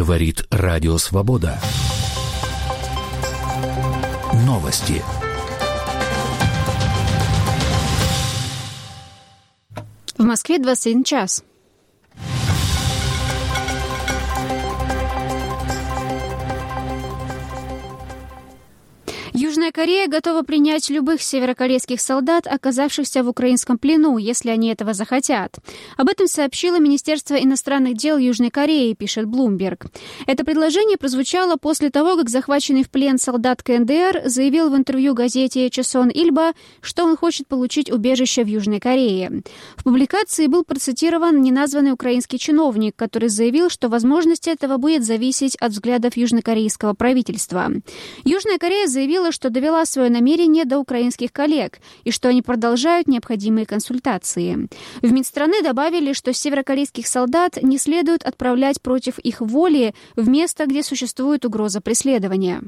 Говорит Радио Свобода. Новости. В Москве 21 час. Южная Корея готова принять любых северокорейских солдат, оказавшихся в украинском плену, если они этого захотят. Об этом сообщило Министерство иностранных дел Южной Кореи, пишет Bloomberg. Это предложение прозвучало после того, как захваченный в плен солдат КНДР заявил в интервью газете «Чосон Ильба», что он хочет получить убежище в Южной Корее. В публикации был процитирован неназванный украинский чиновник, который заявил, что возможность этого будет зависеть от взглядов южнокорейского правительства. Южная Корея заявила, что довела свое намерение до украинских коллег и что они продолжают необходимые консультации. В Минстраны добавили, что северокорейских солдат не следует отправлять против их воли в место, где существует угроза преследования.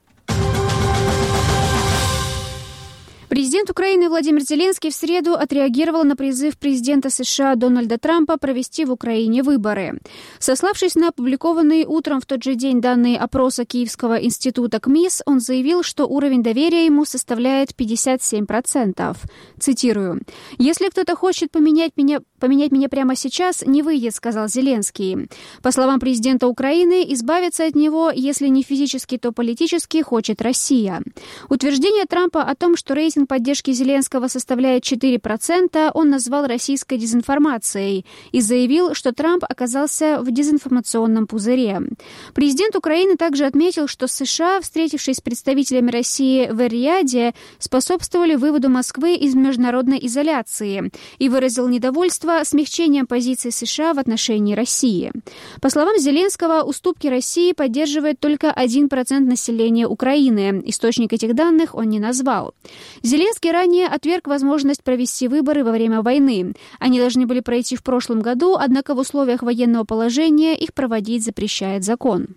Президент Украины Владимир Зеленский в среду отреагировал на призыв президента США Дональда Трампа провести в Украине выборы. Сославшись на опубликованные утром в тот же день данные опроса Киевского института КМИС, он заявил, что уровень доверия ему составляет 57%. Цитирую. «Если кто-то хочет поменять меня прямо сейчас, не выйдет», — сказал Зеленский. По словам президента Украины, избавиться от него, если не физически, то политически, хочет Россия. Утверждение Трампа о том, что рейтинг поддержки Зеленского составляет 4%, он назвал российской дезинформацией и заявил, что Трамп оказался в дезинформационном пузыре. Президент Украины также отметил, что США, встретившись с представителями России в Эр-Рияде, способствовали выводу Москвы из международной изоляции и выразил недовольство смягчением позиции США в отношении России. По словам Зеленского, уступки России поддерживает только 1% населения Украины. Источник этих данных он не назвал. Зеленский ранее отверг возможность провести выборы во время войны. Они должны были пройти в прошлом году, однако в условиях военного положения их проводить запрещает закон.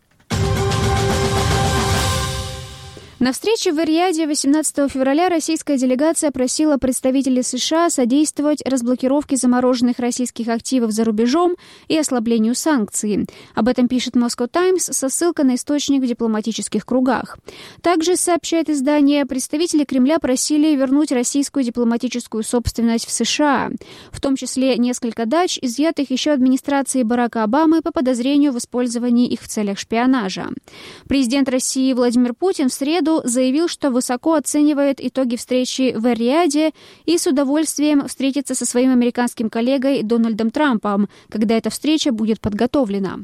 На встрече в Эр-Рияде 18 февраля российская делегация просила представителей США содействовать разблокировке замороженных российских активов за рубежом и ослаблению санкций. Об этом пишет Moscow Times со ссылкой на источник в дипломатических кругах. Также, сообщает издание, представители Кремля просили вернуть российскую дипломатическую собственность в США, в том числе несколько дач, изъятых еще администрацией Барака Обамы по подозрению в использовании их в целях шпионажа. Президент России Владимир Путин в среду заявил, что высоко оценивает итоги встречи в Эр-Рияде и с удовольствием встретится со своим американским коллегой Дональдом Трампом, когда эта встреча будет подготовлена.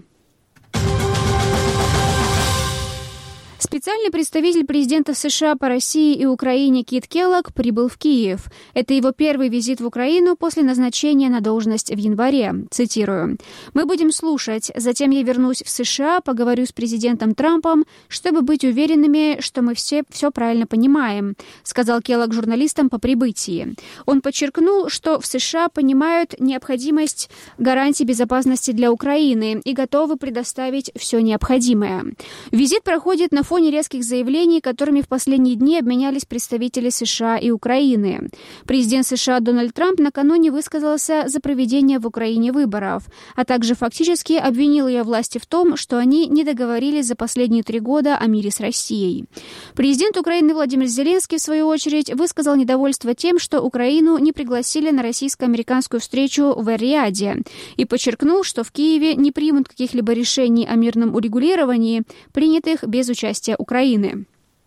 Специальный представитель президента США по России и Украине Кит Келлог прибыл в Киев. Это его первый визит в Украину после назначения на должность в январе. Цитирую. «Мы будем слушать. Затем я вернусь в США, поговорю с президентом Трампом, чтобы быть уверенными, что мы все правильно понимаем», сказал Келлог журналистам по прибытии. Он подчеркнул, что в США понимают необходимость гарантий безопасности для Украины и готовы предоставить все необходимое. Визит проходит на фоне резких заявлений, которыми в последние дни обменялись представители США и Украины. Президент США Дональд Трамп накануне высказался за проведение в Украине выборов, а также фактически обвинил ее власти в том, что они не договорились за последние 3 года о мире с Россией. Президент Украины Владимир Зеленский, в свою очередь, высказал недовольство тем, что Украину не пригласили на российско-американскую встречу в Эр-Рияде, и подчеркнул, что в Киеве не примут каких-либо решений о мирном урегулировании, принятых без участия Украины.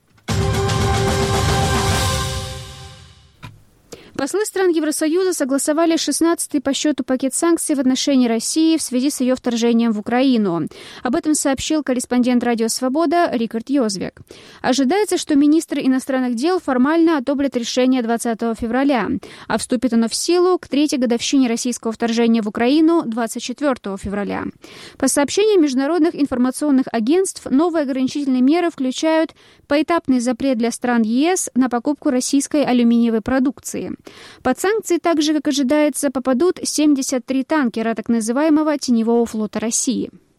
Послы стран Евросоюза согласовали 16-й по счету пакет санкций в отношении России в связи с ее вторжением в Украину. Об этом сообщил корреспондент Радио Свобода Рикард Йозвек. Ожидается, что министры иностранных дел формально одобрят решение 20 февраля, а вступит оно в силу к 3-й годовщине российского вторжения в Украину 24 февраля. По сообщениям международных информационных агентств, новые ограничительные меры включают поэтапный запрет для стран ЕС на покупку российской алюминиевой продукции. Под санкции также, как ожидается, попадут 73 танкера так называемого теневого флота России.